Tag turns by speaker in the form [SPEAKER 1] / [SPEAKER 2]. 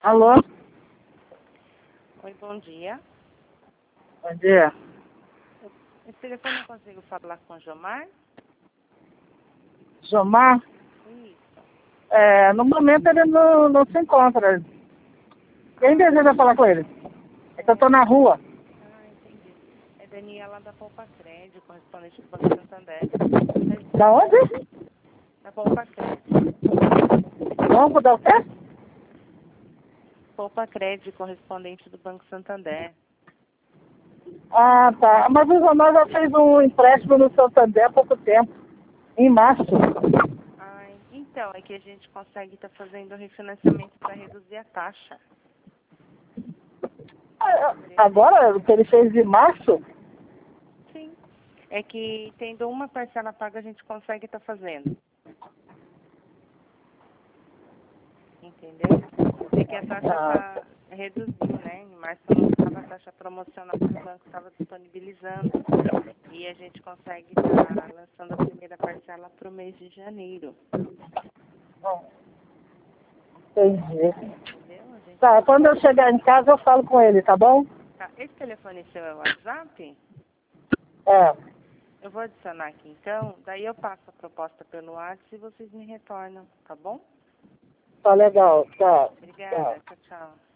[SPEAKER 1] Alô?
[SPEAKER 2] Oi, bom dia.
[SPEAKER 1] Bom dia.
[SPEAKER 2] Esse telefone eu consigo falar com o Jomar?
[SPEAKER 1] Jomar?
[SPEAKER 2] Isso.
[SPEAKER 1] No momento ele não se encontra. Quem deseja falar com ele? É que eu tô na rua.
[SPEAKER 2] Ah, entendi. É Daniela da Poupa Crédito, correspondente do Banco Santander.
[SPEAKER 1] Da onde?
[SPEAKER 2] Da Poupa Crédito.
[SPEAKER 1] Banco da o quê?
[SPEAKER 2] Poupa Crédito, correspondente do Banco Santander.
[SPEAKER 1] Ah, tá. Mas o Jomar já fez um empréstimo no Santander há pouco tempo. Em março.
[SPEAKER 2] Ah, então, é que a gente consegue estar fazendo refinanciamento para reduzir a taxa.
[SPEAKER 1] Agora, o que ele fez em março?
[SPEAKER 2] Sim. É que tendo uma parcela paga a gente consegue estar fazendo. Entendeu? É que a taxa reduziu, né? Em março não estava a taxa promocional que o banco estava disponibilizando. E a gente consegue estar lançando a primeira parcela para o mês de janeiro.
[SPEAKER 1] Entendi.
[SPEAKER 2] Entendeu? A gente
[SPEAKER 1] Tá, quando eu chegar em casa eu falo com ele, tá bom?
[SPEAKER 2] tá. Esse telefone seu é o WhatsApp?
[SPEAKER 1] É.
[SPEAKER 2] Eu vou adicionar aqui então, daí eu passo a proposta pelo WhatsApp e vocês me retornam, tá bom?
[SPEAKER 1] Tá legal. Tá.
[SPEAKER 2] Obrigada, tchau, tchau.